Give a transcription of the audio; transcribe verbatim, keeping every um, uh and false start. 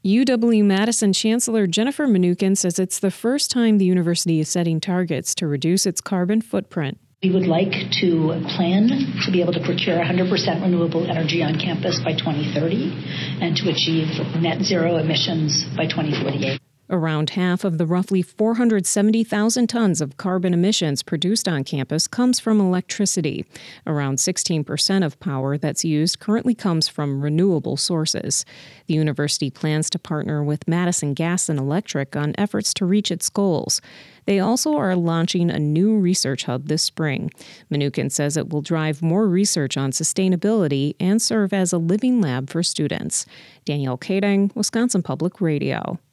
U W-Madison Chancellor Jennifer Mnookin says it's the first time the university is setting targets to reduce its carbon footprint. We would like to plan to be able to procure one hundred percent renewable energy on campus by twenty thirty and to achieve net zero emissions by twenty forty-eight. Around half of the roughly four hundred seventy thousand tons of carbon emissions produced on campus comes from electricity. Around sixteen percent of power that's used currently comes from renewable sources. The university plans to partner with Madison Gas and Electric on efforts to reach its goals. They also are launching a new research hub this spring. Mnookin says it will drive more research on sustainability and serve as a living lab for students. Danielle Kading, Wisconsin Public Radio.